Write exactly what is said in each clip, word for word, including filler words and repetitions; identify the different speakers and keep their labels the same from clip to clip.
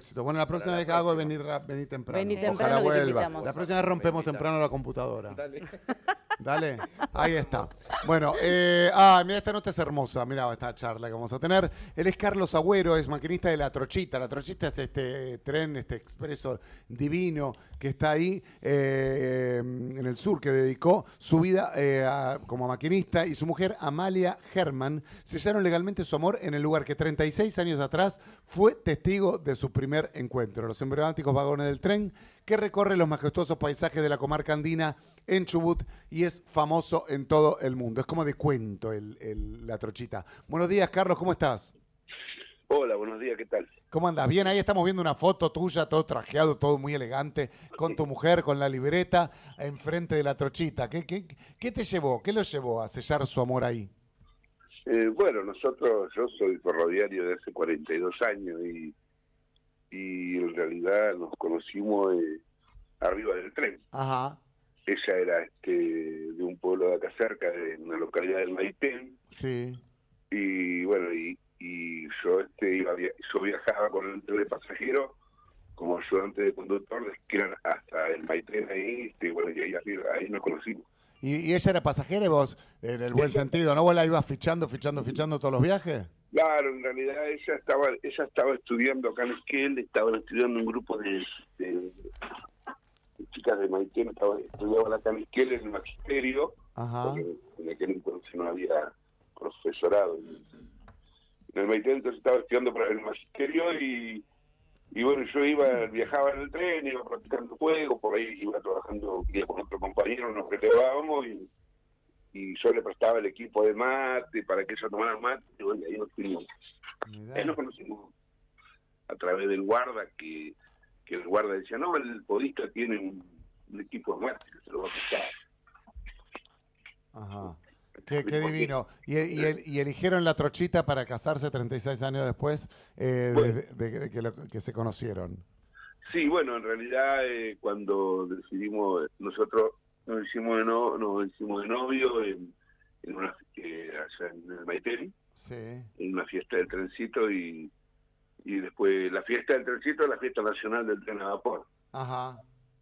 Speaker 1: éxito. Bueno, la próxima
Speaker 2: la
Speaker 1: vez que hago es
Speaker 2: próxima.
Speaker 1: venir, ra- venir temprano.
Speaker 3: Vení
Speaker 2: Sí.
Speaker 3: temprano
Speaker 1: Ojalá
Speaker 3: que te
Speaker 1: vuelva.
Speaker 3: invitamos.
Speaker 1: La próxima vez rompemos
Speaker 2: Me invitas.
Speaker 1: temprano la computadora.
Speaker 2: Dale.
Speaker 1: Dale, ahí está. Bueno, eh, ah, mira, esta nota es hermosa. Mira esta charla que vamos a tener. Él es Carlos Agüero, es maquinista de La Trochita. La Trochita es este tren, este expreso divino que está ahí eh, en el sur, que dedicó su vida eh, a- como maquinista, y su mujer Amalia Herman sellaron legalmente su amor en el lugar que treinta y seis años atrás fue testigo de su primer encuentro. Los emblemáticos vagones del tren que recorre los majestuosos paisajes de la comarca andina en Chubut y es famoso en todo el mundo. Es como de cuento el, el- La Trochita. Buenos días, Carlos, ¿cómo estás?
Speaker 4: Hola, buenos días, ¿qué tal?
Speaker 1: ¿Cómo andas? Bien, ahí estamos viendo una foto tuya, todo trajeado, todo muy elegante, con tu mujer, con la libreta, enfrente de La Trochita. ¿Qué, qué, qué te llevó? ¿Qué lo llevó a sellar su amor ahí?
Speaker 4: Eh, bueno, nosotros, yo soy ferroviario de hace cuarenta y dos años y, y en realidad nos conocimos eh, arriba del tren.
Speaker 1: Ajá,
Speaker 4: Ella era este de un pueblo de acá cerca, de una localidad del Maitén,
Speaker 1: sí.
Speaker 4: y bueno, y, y yo este iba via- yo viajaba con el tren de pasajero como ayudante de conductor de esquina hasta el Maitén ahí, este, bueno, y ahí arriba, ahí nos conocimos.
Speaker 1: ¿Y, y ella era pasajera y vos, en el buen sentido, ¿no? ¿Vos la ibas fichando, fichando, fichando todos los viajes?
Speaker 4: Claro, en realidad ella estaba ella estaba estudiando acá en Esquel, estaban estudiando un grupo de, de, de chicas de Maitén, estaba, estudiaban acá en Esquel en el magisterio,
Speaker 1: Ajá.
Speaker 4: porque en aquel entonces no había profesorado en, en el Maitén, entonces estaba estudiando para el magisterio y, y bueno, yo iba, viajaba en el tren, iba practicando juego, por ahí iba trabajando, iba con otro compañero, nos relevábamos y y yo le prestaba el equipo de mate para que ellos tomaran mate, y bueno, ahí nos fuimos.
Speaker 1: Mirá.
Speaker 4: Ahí nos conocimos a través del guarda, que, que el guarda decía, no, el podista tiene un, un equipo de mate, que se lo va a prestar.
Speaker 1: Ajá. Qué, qué divino. ¿Y, y, el- y eligieron La Trochita para casarse treinta y seis años después eh,
Speaker 4: Bueno.
Speaker 1: de, de- de que, lo- que se conocieron?
Speaker 4: Sí, bueno, en realidad eh, cuando decidimos, nosotros nos hicimos de, no, nos hicimos de novio en, en una eh, allá en el Maitén,
Speaker 1: Sí.
Speaker 4: en una fiesta del trencito y, y después la fiesta del trencito es la fiesta nacional del tren a vapor.
Speaker 1: Ajá.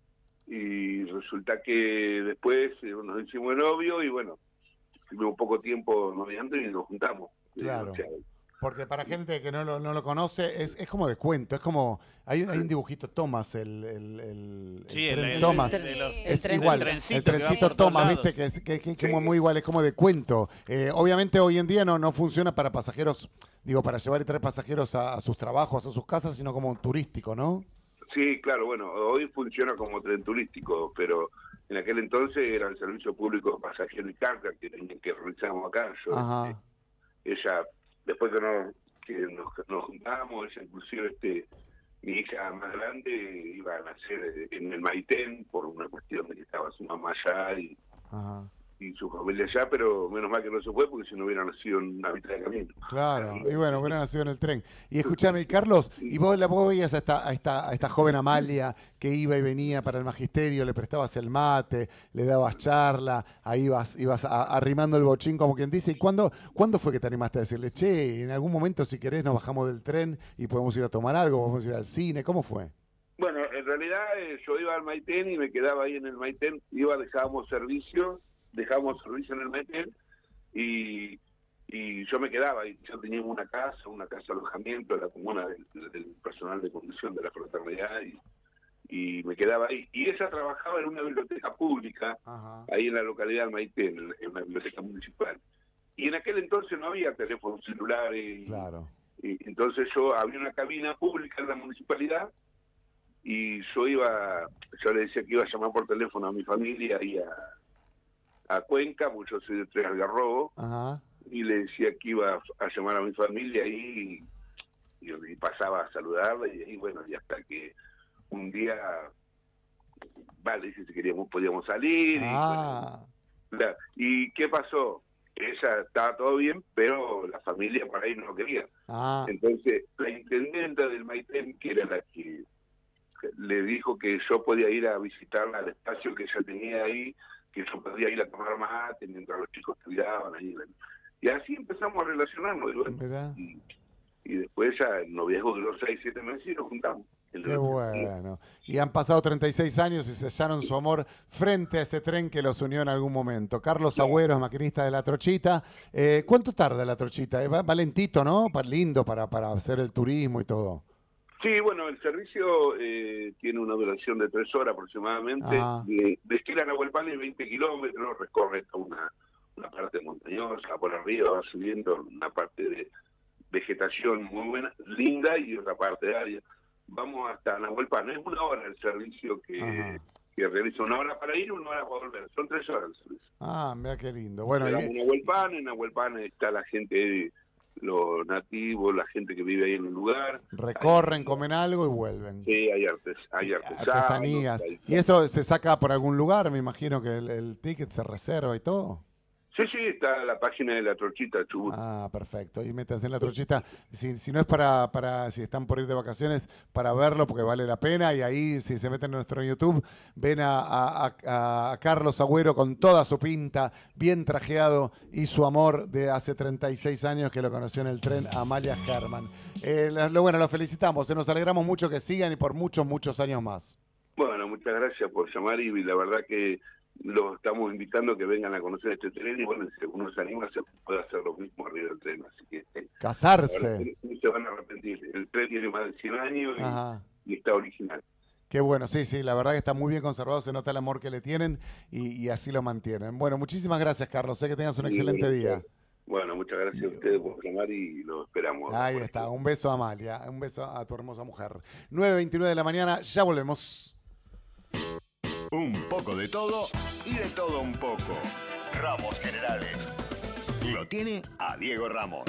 Speaker 4: Y resulta que después eh, nos hicimos de novio y bueno, tuvimos poco tiempo noviando y nos juntamos.
Speaker 1: Claro.
Speaker 4: O sea,
Speaker 1: Porque para gente que no lo, no lo conoce, es, es como de cuento, es como, hay, hay un dibujito Thomas, el, el, el,
Speaker 2: Sí,
Speaker 1: el
Speaker 2: el,
Speaker 1: tren
Speaker 2: el-
Speaker 1: Thomas.
Speaker 2: el de los-
Speaker 3: El
Speaker 1: Es
Speaker 3: trencito.
Speaker 1: igual,
Speaker 2: el
Speaker 1: el
Speaker 2: trencito que va
Speaker 1: trencito
Speaker 2: por todos
Speaker 1: Thomas,
Speaker 2: lados.
Speaker 1: viste, que es, que, que- que como
Speaker 4: Sí.
Speaker 1: muy igual, es como de cuento. Eh, obviamente hoy en día no, no funciona para pasajeros, digo, para llevar y traer pasajeros a, a sus trabajos, a sus casas, sino como turístico, ¿no?
Speaker 4: sí, claro, bueno, hoy funciona como tren turístico, pero en aquel entonces era el servicio público de pasajero y carga que, que realizamos acá. Yo,
Speaker 1: Ajá.
Speaker 4: eh, ella, después que nos, que nos, nos juntamos, ella inclusive este mi hija más grande iba a nacer en el Maitén por una cuestión de que estaba su mamá allá y,
Speaker 1: Ajá.
Speaker 4: y su familia allá, pero menos mal que no se fue porque si no hubiera nacido en una mitad de camino.
Speaker 1: Claro, y bueno, hubiera nacido en el tren. Y escúchame, Carlos, y vos, la, vos veías a esta, a, esta, a esta joven Amalia que iba y venía para el magisterio, le prestabas el mate, le dabas charla, ahí ibas, ibas a- arrimando el bochín, como quien dice. ¿Y cuándo, cuándo fue que te animaste a decirle, che, en algún momento si querés nos bajamos del tren y podemos ir a tomar algo, podemos ir al cine? ¿Cómo fue?
Speaker 4: Bueno, en realidad eh, yo iba al Maitén y me quedaba ahí en el Maitén, iba, dejábamos servicio, dejábamos servicio en el Maitén y, y yo me quedaba y yo tenía una casa, una casa de alojamiento de la comuna del, del personal de conducción de la fraternidad y, y me quedaba ahí. Y ella trabajaba en una biblioteca pública
Speaker 1: Ajá.
Speaker 4: ahí en la localidad del Maitén, en en una biblioteca municipal. Y en aquel entonces no había teléfonos celulares y,
Speaker 1: Claro.
Speaker 4: y entonces yo había una cabina pública en la municipalidad y yo iba, yo le decía que iba a llamar por teléfono a mi familia y a, a Cuenca, porque yo soy de Tres Algarrobo,
Speaker 1: Ajá.
Speaker 4: y le decía que iba a llamar a mi familia ahí y, y pasaba a saludarla y ahí bueno, y hasta que un día, vale, dice si queríamos, podíamos salir y bueno,
Speaker 1: Ah,
Speaker 4: la- ¿y qué pasó? Ella estaba todo bien, pero la familia por ahí no lo quería.
Speaker 1: ah,
Speaker 4: Entonces, la intendenta del Maitén, que era la que le dijo que yo podía ir a visitarla al espacio que ella tenía ahí, que yo podía ir a tomar mate mientras los chicos estudiaban ahí. Y así empezamos a relacionarnos. Y, bueno,
Speaker 1: mirá.
Speaker 4: y, y después ya el noviazgo duró seis, siete meses y nos juntamos.
Speaker 1: Qué bueno. Y han pasado treinta y seis años y sellaron su amor frente a ese tren que los unió en algún momento. Carlos Agüero es maquinista de La Trochita. Eh, ¿Cuánto tarda La Trochita? Va, va lentito, ¿no? Pa- lindo para, para hacer el turismo y todo.
Speaker 4: Sí, bueno, el servicio eh, tiene una duración de tres horas aproximadamente.
Speaker 1: Ajá.
Speaker 4: De, de Esquila a Nahuelpan, veinte kilómetros, recorre hasta una, una parte montañosa, por arriba va subiendo una parte de vegetación muy buena, linda, y otra parte de área. Vamos hasta Nahuelpan, es una hora el servicio que, que realiza, una hora para ir y una hora para volver, son tres horas el servicio.
Speaker 1: Ah, mira qué lindo. Bueno,
Speaker 4: Llegamos
Speaker 1: y...
Speaker 4: a Nahuelpan, en Nahuelpan está la gente, los nativos, la gente que vive ahí en el lugar.
Speaker 1: recorren,
Speaker 4: Hay,
Speaker 1: comen algo y vuelven.
Speaker 4: Sí, hay, artes, hay artesanos.
Speaker 1: Artesanías.
Speaker 4: Hay...
Speaker 1: ¿Y esto se saca por algún lugar? Me imagino que el, el ticket se reserva y todo.
Speaker 4: Sí, sí, está la página de La Trochita, Chubut.
Speaker 1: Ah, perfecto. Y métanse en La Trochita. Si, si no es para, para, si están por ir de vacaciones, para verlo, porque vale la pena. Y ahí, si se meten en nuestro YouTube, ven a, a, a, a Carlos Agüero con toda su pinta, bien trajeado, y su amor de hace treinta y seis años que lo conoció en el tren, Amalia Herman. Eh, lo, bueno, lo felicitamos. Eh, nos alegramos mucho que sigan y por muchos, muchos años más.
Speaker 4: Bueno, muchas gracias por llamar y la verdad que los estamos invitando a que vengan a conocer este tren y bueno, si uno se anima se puede hacer lo mismo arriba del tren, así que eh,
Speaker 1: casarse.
Speaker 4: No se van a arrepentir, el tren tiene más de cien años y, y está original.
Speaker 1: Qué bueno, sí, sí, la verdad que está muy bien conservado, se nota el amor que le tienen y, y así lo mantienen. Bueno, muchísimas gracias, Carlos, sé que tengas un
Speaker 4: Sí,
Speaker 1: excelente
Speaker 4: bueno,
Speaker 1: día.
Speaker 4: Bueno, muchas gracias a ustedes por llamar y lo esperamos.
Speaker 1: Ahí está, un beso a Amalia, un beso a tu hermosa mujer. nueve veintinueve de la mañana, ya volvemos.
Speaker 2: Un poco de todo y de todo un poco. Ramos Generales. Lo tiene a Diego Ramos.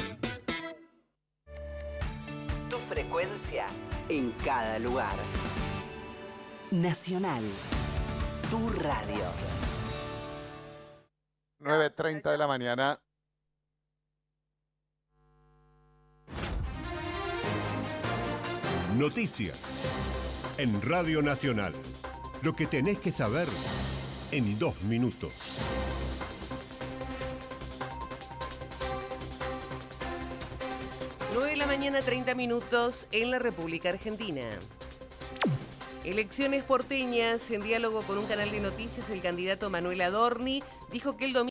Speaker 3: Tu frecuencia en cada lugar. Nacional. Tu radio.
Speaker 1: nueve treinta de la mañana.
Speaker 5: Noticias en Radio Nacional. Lo que tenés que saber en dos minutos.
Speaker 6: nueve de la mañana, treinta minutos en la República Argentina. Elecciones porteñas. En diálogo con un canal de noticias, el candidato Manuel Adorni dijo que el domingo